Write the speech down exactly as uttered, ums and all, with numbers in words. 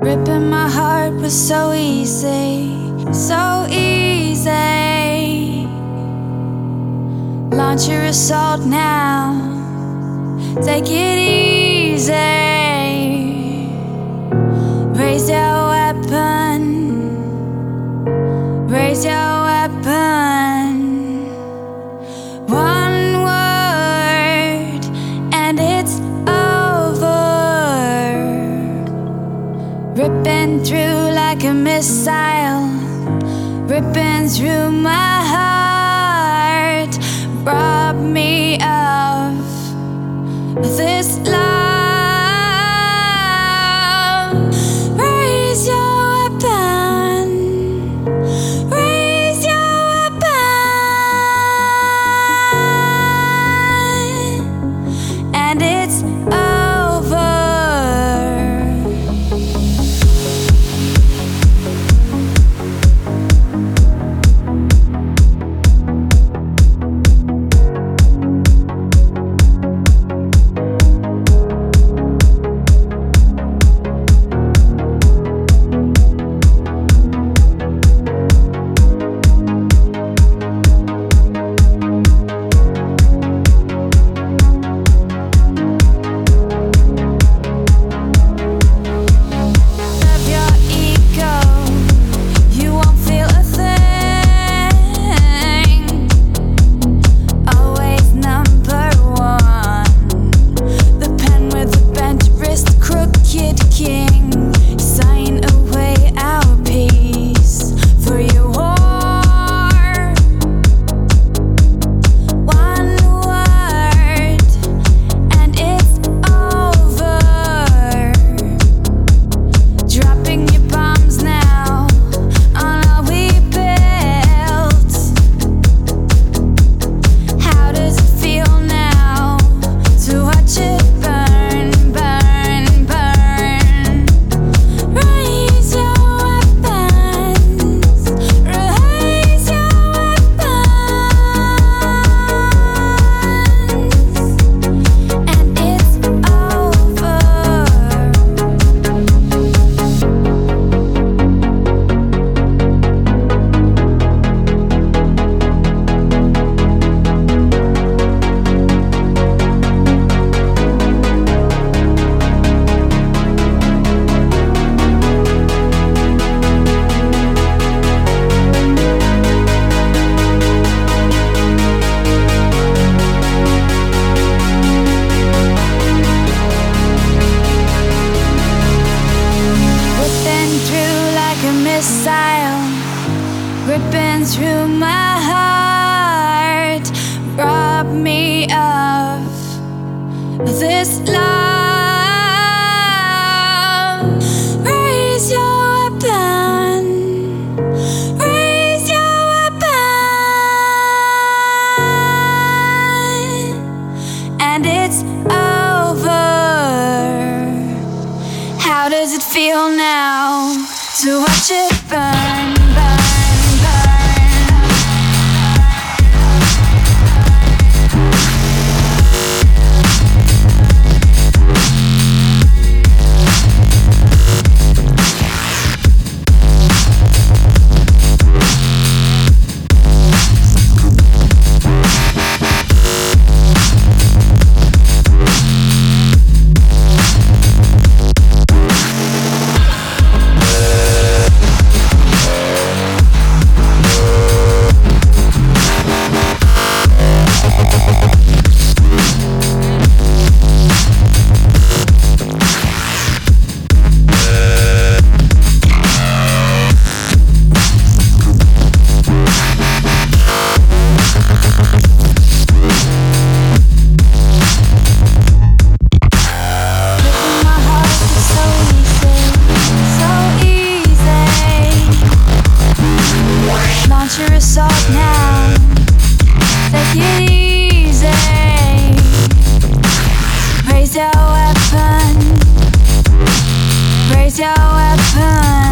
Ripping my heart was so easy, so easy. Launch your assault now, take it easy. Raise your weapon, raise your weapon. One word and it's over. Ripping through like a missile, ripping through my heart. Rob me of this love. Raise your weapon, raise your weapon, and it's over. Ripping through my heart, rob me of this love. Raise your weapon, raise your weapon, and it's over. How does it feel now to watch it burn? Your assault now, take it easy. Raise your weapon, raise your weapon.